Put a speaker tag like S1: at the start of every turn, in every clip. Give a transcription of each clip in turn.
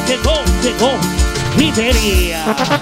S1: llegó Iberia.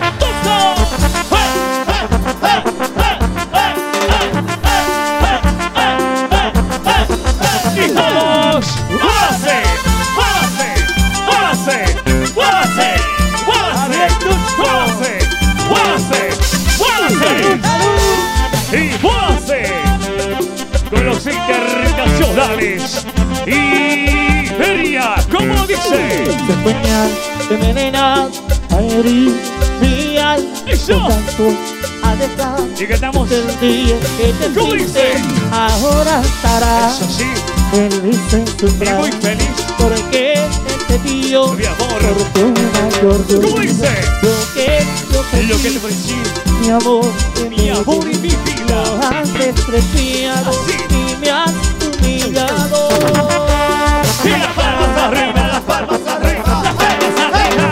S1: Y todos, ¡muévase! ¡Muévase! ¡Muévase! ¡Muévase! ¡Muévase! ¡Muévase! ¡Muévase! ¡Y muévase! Con los internacionales Iberia, ¿cómo dice?
S2: Se puñal, se envenena, a herir mi alma.
S1: ¡Eso!
S2: A dejar
S1: Y cantamos.
S2: el día que te
S1: ¿Cómo
S2: fuiste.
S1: dice?
S2: Ahora estará
S1: Eso sí,
S2: feliz en su
S1: y
S2: plan,
S1: muy feliz.
S2: porque te dio
S1: Mi amor.
S2: fortuna y orgullo.
S1: ¿Cómo dice?
S2: Lo que
S1: Lo que te ofrecí,
S2: mi amor,
S1: mi amor y mi vida.
S2: lo has despreciado
S1: Así.
S2: y me has humillado.
S1: Y las palmas arriba, las palmas arriba, las palmas arriba.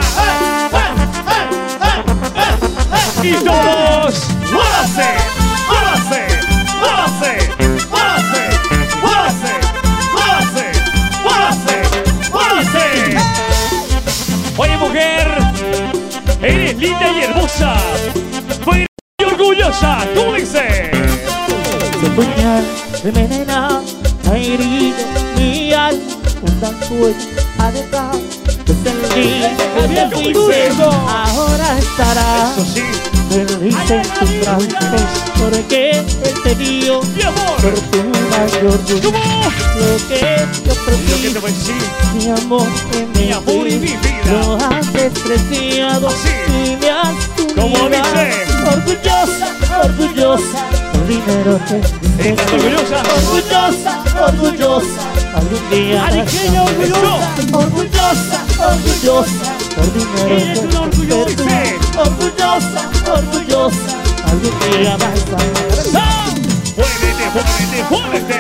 S1: Y todos, ¡muévase! ¡Muévase! ¡Muévase! ¡Muévase! ¡Muévase! ¡Muévase! ¡Muévase! ¡Muévase! Oye, mujer, eres linda y hermosa, pero y orgullosa, ¿cómo dice?
S2: Su puñal de envenena ha herido mi alma, un tan fuerte ha dejado desde el día que te fuiste. Ahora estará
S1: Eso sí,
S2: feliz en tus brazos, porque él te dio
S1: mi amor,
S2: fortuna y orgullo.
S1: ¿cómo?
S2: Lo que te
S1: Lo que
S2: ofrecí,
S1: te ofrecí,
S2: mi amor
S1: mi amor y mi vida.
S2: lo has despreciado
S1: Así.
S2: y me has
S1: ¿Cómo
S2: humillado.
S1: dice?
S2: Orgullosa, orgullosa, por dinero te
S1: ¿Estás orgullosa?
S2: orgullosa, orgullosa, algún día
S1: Ariqueña orgullosa.
S2: orgullosa, orgullosa, por dinero
S1: Eres un orgulloso.
S2: orgullosa, orgullosa, algún día vas a regresar.
S1: ¡Muévete, muévete, muévete!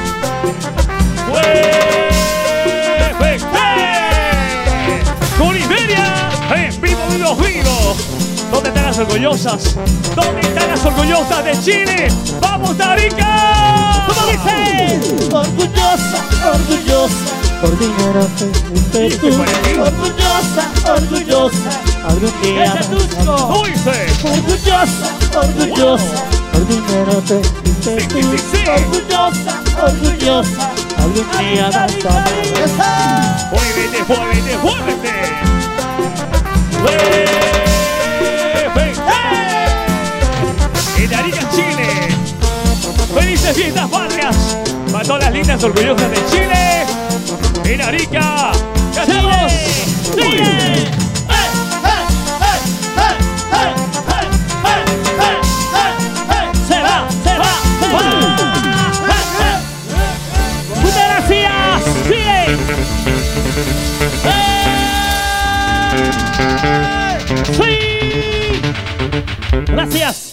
S1: ¡Muévete! Con Iberia, en vivo de los vivos. ¿Dónde están las orgullosas? ¿Dónde están las orgullosas de Chile? ¡Vamos, Tarica! ¿Cómo dice?
S2: Orgullosa, orgullosa, por dinero te fuiste tú. Orgullosa, orgullosa, algún día
S1: ¡Ese es Tusco! ¿Cómo dice?
S2: orgullosa, orgullosa, por dinero te fuiste
S1: Sí,
S2: tú.
S1: sí, sí.
S2: Orgullosa, orgullosa, algún día vas a regresar.
S1: ¡Muévete, muévete, muévete! ¡Muévete! En Arica, Chile. ¡Felices fiestas patrias! Para todas las lindas orgullosas de Chile. En Arica. ¡Cantamos! ¡Chile! ¡Se va! ¡Se va! ¡Se va! ¡Muchas gracias! ¡Chile! ¡Sí! Gracias.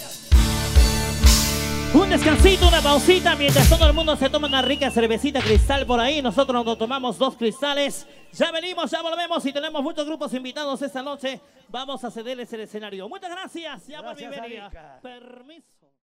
S1: Un descansito, una pausita, mientras todo el mundo se toma una rica cervecita cristal por ahí. Nosotros nos tomamos 2 cristales. Ya venimos, ya volvemos y tenemos muchos grupos invitados esta noche. Vamos a cederles el escenario. Muchas gracias. Ya por Iberia. Permiso.